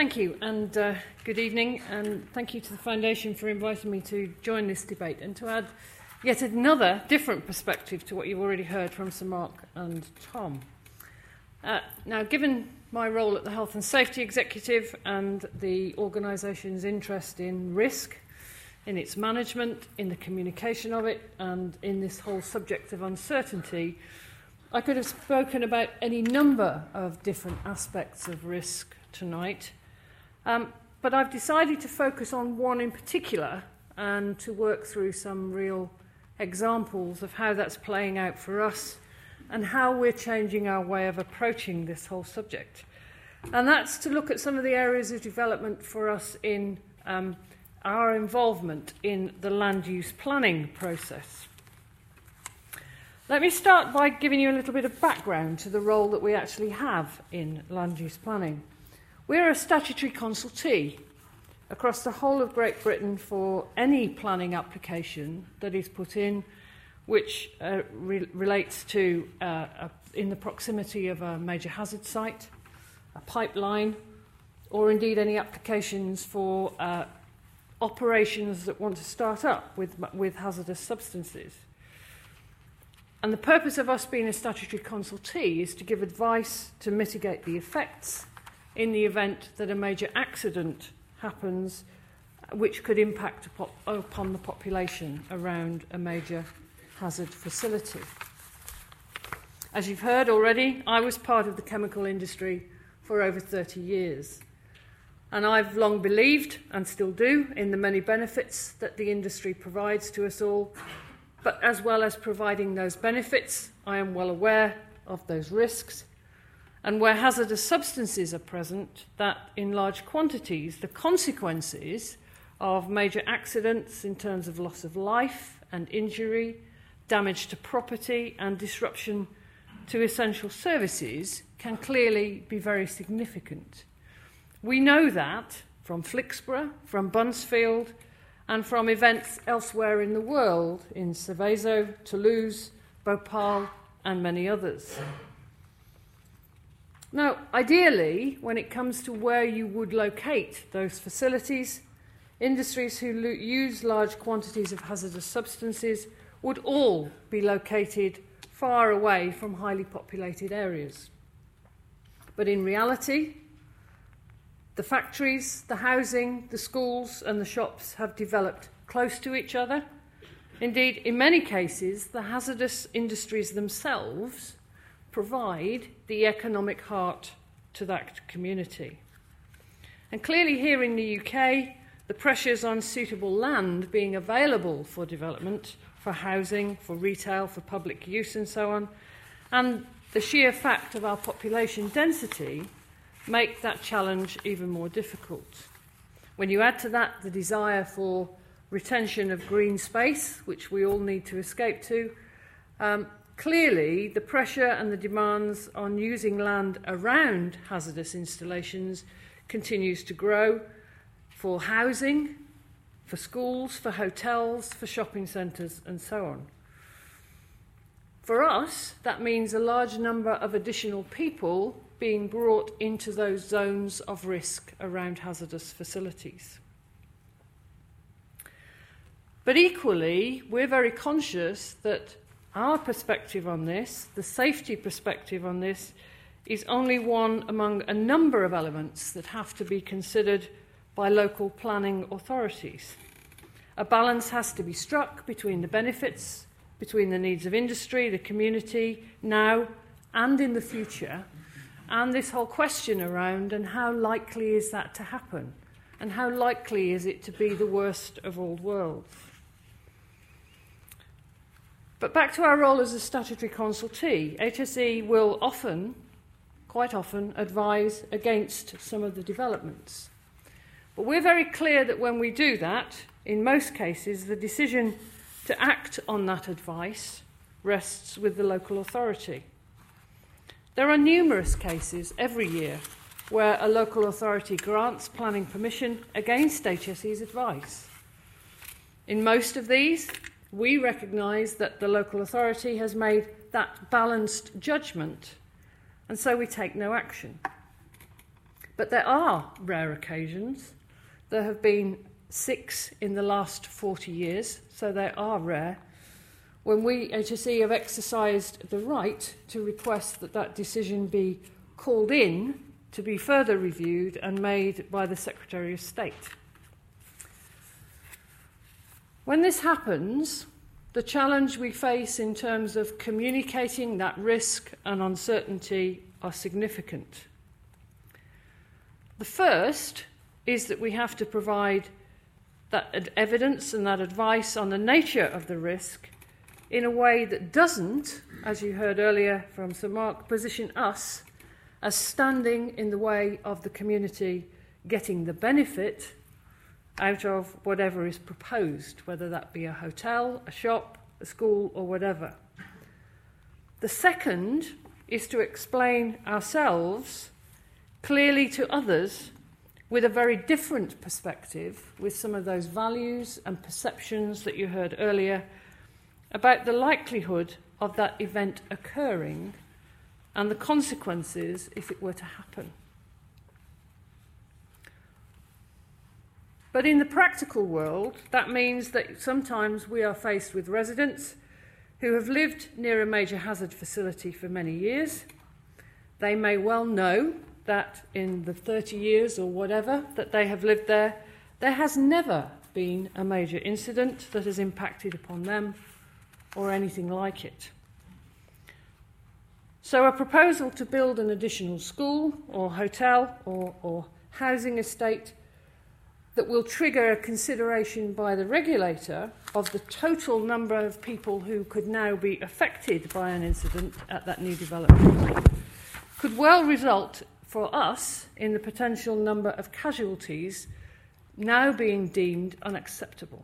Thank you, and good evening, and thank you to the Foundation for inviting me to join this debate and to add yet another different perspective to what you've already heard from Sir Mark and Tom. Now, given my role at the Health and Safety Executive and the organisation's interest in risk, in its management, in the communication of it, and in this whole subject of uncertainty, I could have spoken about any number of different aspects of risk tonight, but I've decided to focus on one in particular and to work through some real examples of how that's playing out for us and how we're changing our way of approaching this whole subject. And that's to look at some of the areas of development for us in our involvement in the land use planning process. Let me start by giving you a little bit of background to the role that we actually have in land use planning. We're a statutory consultee across the whole of Great Britain for any planning application that is put in which relates to in the proximity of a major hazard site, a pipeline, or indeed any applications for operations that want to start up with hazardous substances. And the purpose of us being a statutory consultee is to give advice to mitigate the effects in the event that a major accident happens which could impact upon the population around a major hazard facility. As you've heard already, I was part of the chemical industry for over 30 years. And I've long believed, and still do, in the many benefits that the industry provides to us all. But as well as providing those benefits, I am well aware of those risks. And where hazardous substances are present, that in large quantities, the consequences of major accidents in terms of loss of life and injury, damage to property and disruption to essential services can clearly be very significant. We know that from Flixborough, from Buncefield, and from events elsewhere in the world, in Seveso, Toulouse, Bhopal, and many others. Now, ideally, when it comes to where you would locate those facilities, industries who use large quantities of hazardous substances would all be located far away from highly populated areas. But in reality, the factories, the housing, the schools and the shops have developed close to each other. Indeed, in many cases, the hazardous industries themselves provide the economic heart to that community. And clearly here in the UK, the pressures on suitable land being available for development, for housing, for retail, for public use and so on, and the sheer fact of our population density make that challenge even more difficult. When you add to that the desire for retention of green space, which we all need to escape to, clearly the pressure and the demands on using land around hazardous installations continues to grow for housing, for schools, for hotels, for shopping centres and so on. For us, that means a large number of additional people being brought into those zones of risk around hazardous facilities. But equally, we're very conscious that our perspective on this, the safety perspective on this, is only one among a number of elements that have to be considered by local planning authorities. A balance has to be struck between the benefits, between the needs of industry, the community, now and in the future, and this whole question around and how likely is that to happen, and how likely is it to be the worst of all worlds. But back to our role as a statutory consultee, HSE will often, quite often, advise against some of the developments. But we're very clear that when we do that, in most cases, the decision to act on that advice rests with the local authority. There are numerous cases every year where a local authority grants planning permission against HSE's advice. In most of these, we recognise that the local authority has made that balanced judgment, and so we take no action. But there are rare occasions. There have been 6 in the last 40 years, so they are rare, when we, HSE, have exercised the right to request that that decision be called in to be further reviewed and made by the Secretary of State. When this happens, the challenge we face in terms of communicating that risk and uncertainty are significant. The first is that we have to provide that evidence and that advice on the nature of the risk in a way that doesn't, as you heard earlier from Sir Mark, position us as standing in the way of the community getting the benefit out of whatever is proposed, whether that be a hotel, a shop, a school, or whatever. The second is to explain ourselves clearly to others with a very different perspective, with some of those values and perceptions that you heard earlier about the likelihood of that event occurring and the consequences if it were to happen. But in the practical world, that means that sometimes we are faced with residents who have lived near a major hazard facility for many years. They may well know that in the 30 years or whatever that they have lived there, there has never been a major incident that has impacted upon them or anything like it. So a proposal to build an additional school or hotel or housing estate that will trigger a consideration by the regulator of the total number of people who could now be affected by an incident at that new development could well result for us in the potential number of casualties now being deemed unacceptable.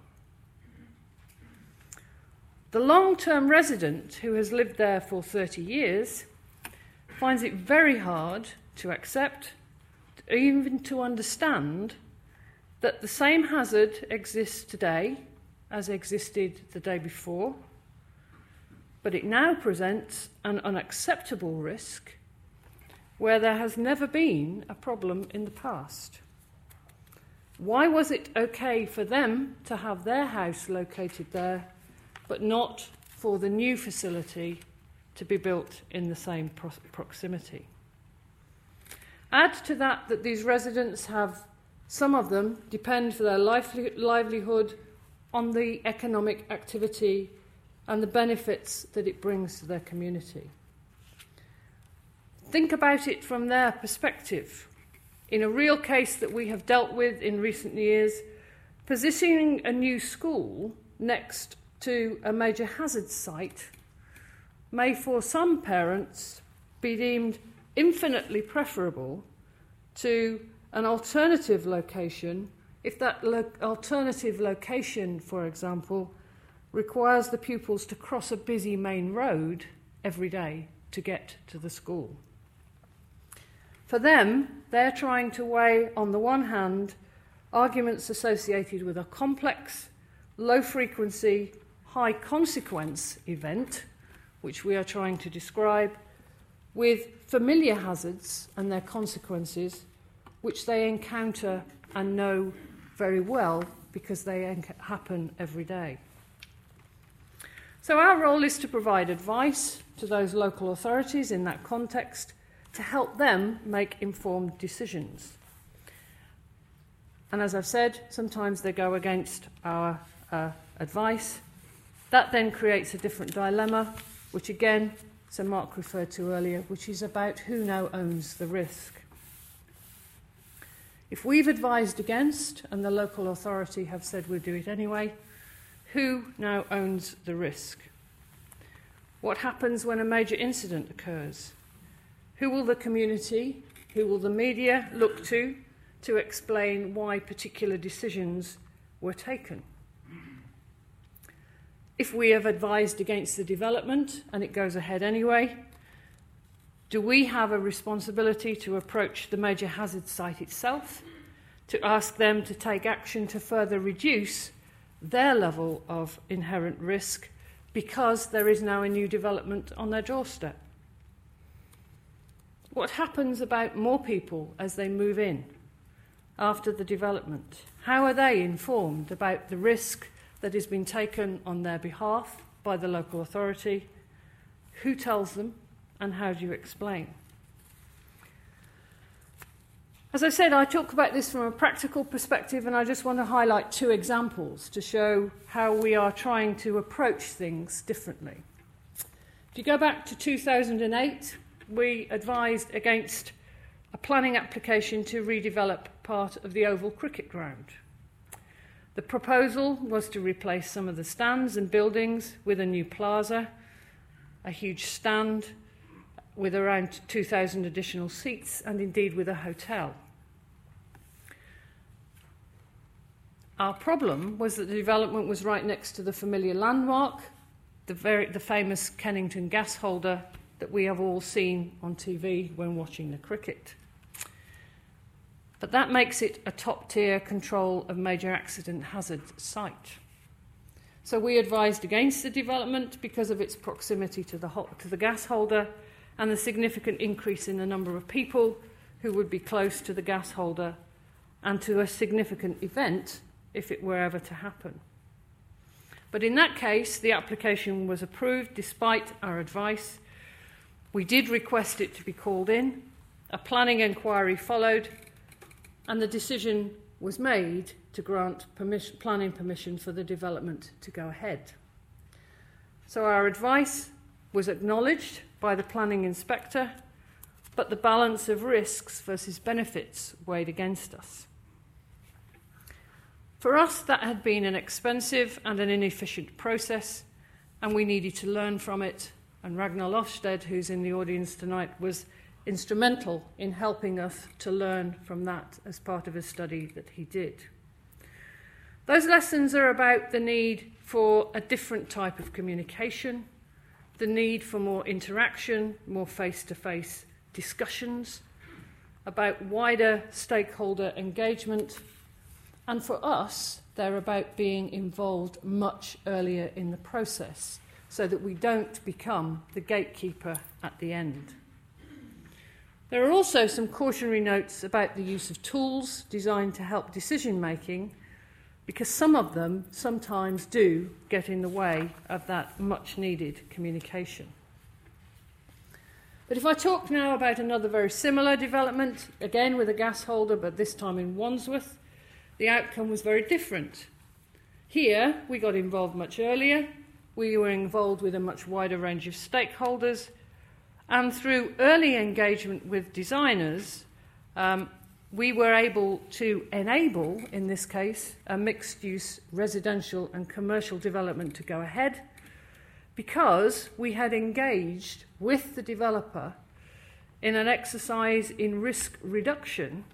The long-term resident who has lived there for 30 years finds it very hard to accept, even to understand, that the same hazard exists today as existed the day before, but it now presents an unacceptable risk where there has never been a problem in the past. Why was it okay for them to have their house located there, but not for the new facility to be built in the same proximity? Add to that that these residents have, some of them depend for their livelihood on the economic activity and the benefits that it brings to their community. Think about it from their perspective. In a real case that we have dealt with in recent years, positioning a new school next to a major hazard site may for some parents be deemed infinitely preferable to an alternative location if that alternative location, for example, requires the pupils to cross a busy main road every day to get to the school. For them, they're trying to weigh, on the one hand, arguments associated with a complex, low-frequency, high-consequence event, which we are trying to describe, with familiar hazards and their consequences, which they encounter and know very well because they happen every day. So our role is to provide advice to those local authorities in that context to help them make informed decisions. And as I've said, sometimes they go against our advice. That then creates a different dilemma, which again, Sir Mark referred to earlier, which is about who now owns the risk. If we've advised against and the local authority have said we'll do it anyway, who now owns the risk? What happens when a major incident occurs? Who will the community, who will the media look to explain why particular decisions were taken? If we have advised against the development and it goes ahead anyway, do we have a responsibility to approach the major hazard site itself, to ask them to take action to further reduce their level of inherent risk because there is now a new development on their doorstep? What happens about more people as they move in after the development? How are they informed about the risk that has been taken on their behalf by the local authority? Who tells them, and how do you explain? As I said, I talk about this from a practical perspective, and I just want to highlight two examples to show how we are trying to approach things differently. If you go back to 2008, we advised against a planning application to redevelop part of the Oval Cricket Ground. The proposal was to replace some of the stands and buildings with a new plaza, a huge stand with around 2,000 additional seats, and indeed with a hotel. Our problem was that the development was right next to the familiar landmark, the famous Kennington gas holder that we have all seen on TV when watching the cricket. But that makes it a top-tier control of major accident hazard site. So we advised against the development because of its proximity to the gas holder and the significant increase in the number of people who would be close to the gas holder and to a significant event if it were ever to happen. But in that case, the application was approved despite our advice. We did request it to be called in, a planning inquiry followed, and the decision was made to grant planning permission for the development to go ahead. So our advice was acknowledged by the planning inspector, but the balance of risks versus benefits weighed against us. For us, that had been an expensive and an inefficient process, and we needed to learn from it, and Ragnar Lofsted, who's in the audience tonight, was instrumental in helping us to learn from that as part of a study that he did. Those lessons are about the need for a different type of communication, the need for more interaction, more face-to-face discussions, about wider stakeholder engagement, and for us, they're about being involved much earlier in the process so that we don't become the gatekeeper at the end. There are also some cautionary notes about the use of tools designed to help decision-making, because some of them sometimes do get in the way of that much-needed communication. But if I talk now about another very similar development, again with a gas holder, but this time in Wandsworth, the outcome was very different. Here, we got involved much earlier. We were involved with a much wider range of stakeholders. And through early engagement with designers, we were able to enable, in this case, a mixed-use residential and commercial development to go ahead because we had engaged with the developer in an exercise in risk reduction,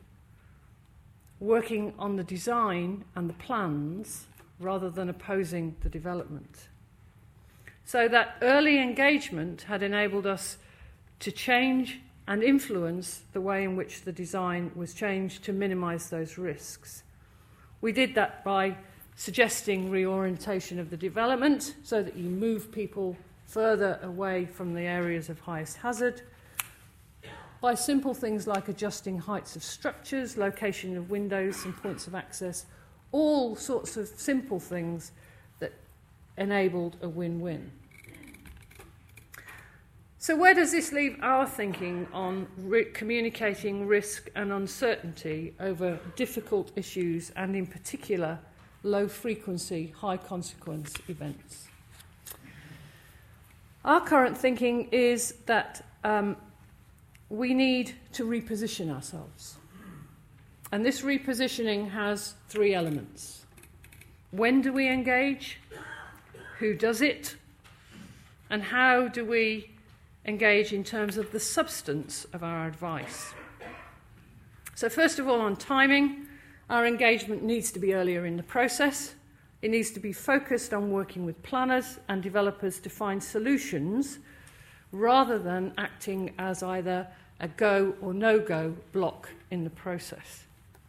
working on the design and the plans rather than opposing the development. So that early engagement had enabled us to change and influence the way in which the design was changed to minimise those risks. We did that by suggesting reorientation of the development so that you move people further away from the areas of highest hazard, by simple things like adjusting heights of structures, location of windows and points of access, all sorts of simple things that enabled a win-win. So where does this leave our thinking on communicating risk and uncertainty over difficult issues and in particular low-frequency, high-consequence events? Our current thinking is that we need to reposition ourselves. And this repositioning has three elements. When do we engage? Who does it? And how do we engage in terms of the substance of our advice? So first of all, on timing, our engagement needs to be earlier in the process. It needs to be focused on working with planners and developers to find solutions rather than acting as either a go or no-go block in the process.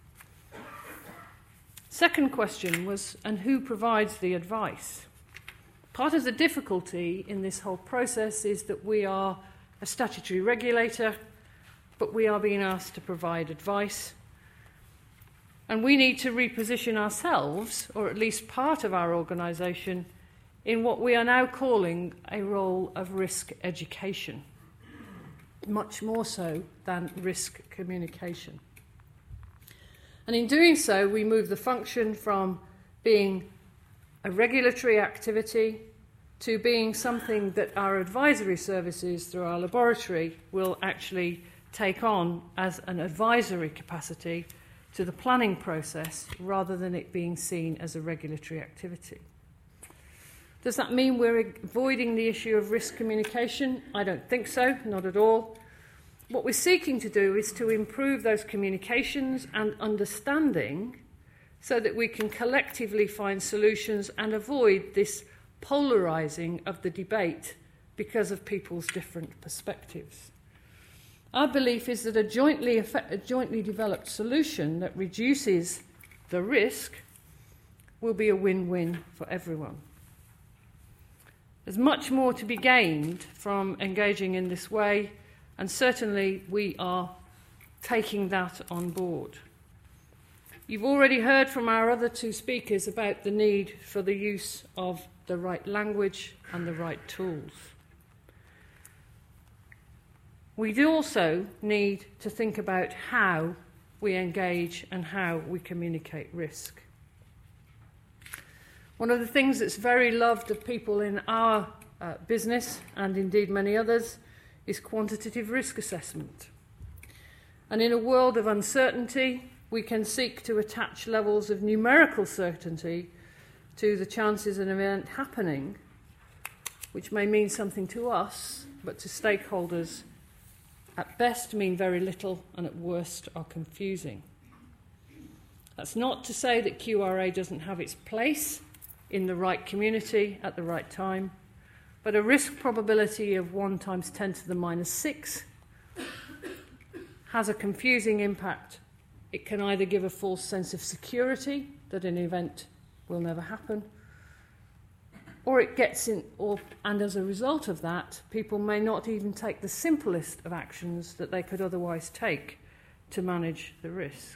Second question was, and who provides the advice? Part of the difficulty in this whole process is that we are a statutory regulator but we are being asked to provide advice. And we need to reposition ourselves, or at least part of our organisation, in what we are now calling a role of risk education, much more so than risk communication. And in doing so, we move the function from being a regulatory activity to being something that our advisory services through our laboratory will actually take on as an advisory capacity to the planning process rather than it being seen as a regulatory activity. Does that mean we're avoiding the issue of risk communication? I don't think so, not at all. What we're seeking to do is to improve those communications and understanding so that we can collectively find solutions and avoid this polarising of the debate because of people's different perspectives. Our belief is that a jointly developed solution that reduces the risk will be a win-win for everyone. There's much more to be gained from engaging in this way, and certainly we are taking that on board. You've already heard from our other two speakers about the need for the use of the right language and the right tools. We do also need to think about how we engage and how we communicate risk. One of the things that's very loved of people in our business, and indeed many others, is quantitative risk assessment. And in a world of uncertainty, we can seek to attach levels of numerical certainty to the chances of an event happening, which may mean something to us, but to stakeholders at best mean very little and at worst are confusing. That's not to say that QRA doesn't have its place in the right community at the right time, but a risk probability of 1 times 10 to the minus 6 has a confusing impact. It can either give a false sense of security that an event will never happen, or it gets in, and as a result of that, people may not even take the simplest of actions that they could otherwise take to manage the risk.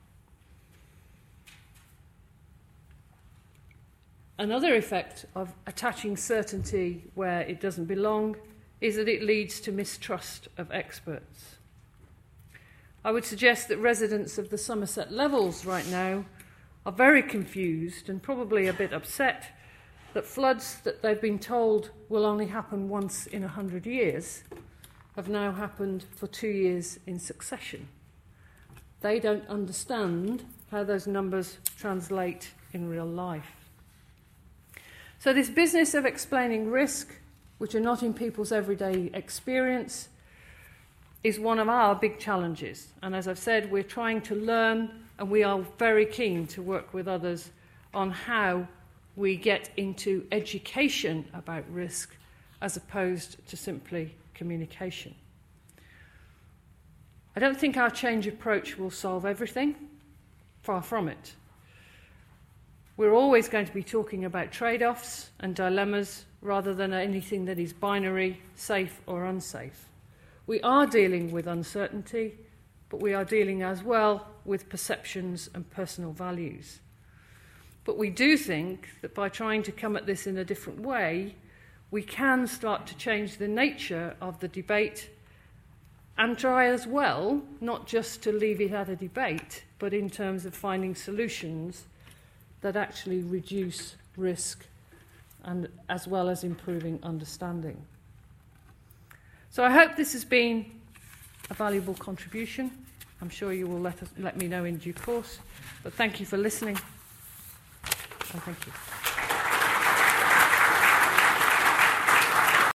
Another effect of attaching certainty where it doesn't belong is that it leads to mistrust of experts. I would suggest that residents of the Somerset Levels right now are very confused and probably a bit upset that floods that they've been told will only happen once in 100 years have now happened for 2 years in succession. They don't understand how those numbers translate in real life. So this business of explaining risk, which are not in people's everyday experience, is one of our big challenges. And as I've said, we're trying to learn, and we are very keen to work with others on how we get into education about risk as opposed to simply communication. I don't think our change approach will solve everything. Far from it. We're always going to be talking about trade-offs and dilemmas rather than anything that is binary, safe or unsafe. We are dealing with uncertainty, but we are dealing as well with perceptions and personal values. But we do think that by trying to come at this in a different way, we can start to change the nature of the debate and try as well, not just to leave it at a debate, but in terms of finding solutions that actually reduce risk and as well as improving understanding. So I hope this has been a valuable contribution. I'm sure you will let me know in due course. But thank you for listening. And thank you.